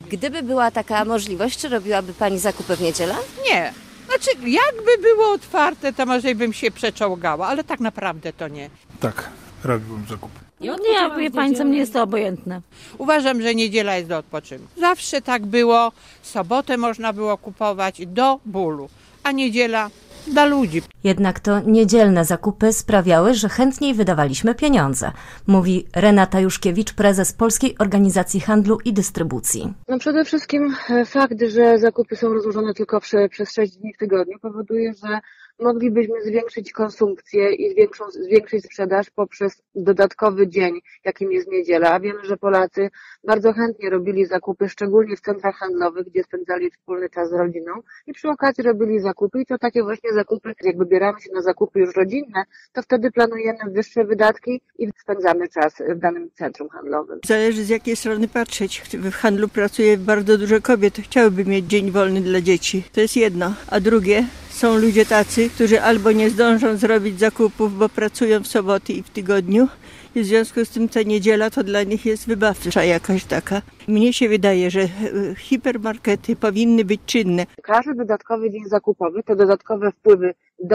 Gdyby była taka możliwość, czy robiłaby pani zakupy w niedzielę? Nie. Znaczy, jakby było otwarte, to może bym się przeczołgała, ale tak naprawdę to nie. Tak, robiłbym zakupy. Nie, wie pani co, mnie jest to obojętne. Uważam, że niedziela jest do odpoczynku. Zawsze tak było, sobotę można było kupować do bólu, a niedziela dla ludzi. Jednak to niedzielne zakupy sprawiały, że chętniej wydawaliśmy pieniądze, mówi Renata Juszkiewicz, prezes Polskiej Organizacji Handlu i Dystrybucji. No przede wszystkim fakt, że zakupy są rozłożone tylko przez 6 dni w tygodniu powoduje, że moglibyśmy zwiększyć konsumpcję i zwiększyć sprzedaż poprzez dodatkowy dzień, jakim jest niedziela. A wiemy, że Polacy bardzo chętnie robili zakupy, szczególnie w centrach handlowych, gdzie spędzali wspólny czas z rodziną i przy okazji robili zakupy i to takie właśnie zakupy, jak wybieramy się na zakupy już rodzinne, to wtedy planujemy wyższe wydatki i spędzamy czas w danym centrum handlowym. Zależy z jakiej strony patrzeć. W handlu pracuje bardzo dużo kobiet, chciałyby mieć dzień wolny dla dzieci. To jest jedno. A drugie, są ludzie tacy, którzy albo nie zdążą zrobić zakupów, bo pracują w soboty i w tygodniu i w związku z tym ta niedziela to dla nich jest wybawcza jakaś taka. Mnie się wydaje, że hipermarkety powinny być czynne. Każdy dodatkowy dzień zakupowy to dodatkowe wpływy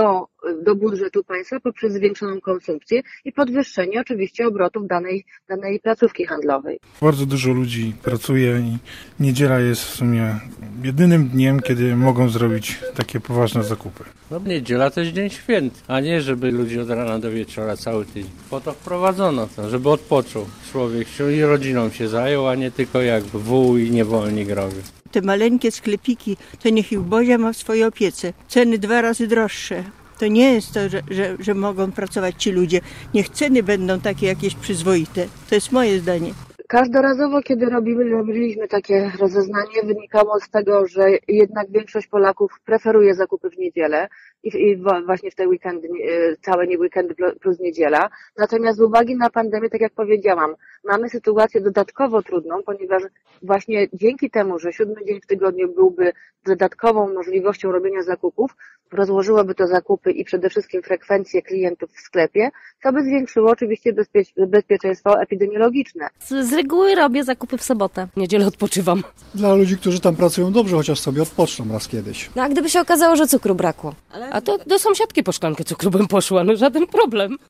do budżetu państwa poprzez zwiększoną konsumpcję i podwyższenie oczywiście obrotów danej placówki handlowej. Bardzo dużo ludzi pracuje i niedziela jest w sumie jedynym dniem, kiedy mogą zrobić takie poważne zakupy. No niedziela to jest dzień święty, a nie żeby ludzie od rana do wieczora cały tydzień. Po to wprowadzono to, żeby odpoczął człowiek i rodziną się zajął, a nie tylko jak wół i niewolnik robił. Te maleńkie sklepiki, to niech ich Bozia ma w swojej opiece. Ceny 2 razy droższe. To nie jest to, że mogą pracować ci ludzie. Niech ceny będą takie jakieś przyzwoite. To jest moje zdanie. Każdorazowo, kiedy robiliśmy takie rozeznanie, wynikało z tego, że jednak większość Polaków preferuje zakupy w niedzielę i właśnie w te weekendy, całe weekendy plus niedziela. Natomiast z uwagi na pandemię, tak jak powiedziałam, mamy sytuację dodatkowo trudną, ponieważ właśnie dzięki temu, że 7 dzień w tygodniu byłby dodatkową możliwością robienia zakupów, rozłożyłoby to zakupy i przede wszystkim frekwencję klientów w sklepie, co by zwiększyło oczywiście bezpieczeństwo epidemiologiczne. Z reguły robię zakupy w sobotę. W niedzielę odpoczywam. Dla ludzi, którzy tam pracują dobrze, chociaż sobie odpoczną raz kiedyś. No a gdyby się okazało, że cukru brakło? A to do sąsiadki po szklankę cukru bym poszła, no żaden problem.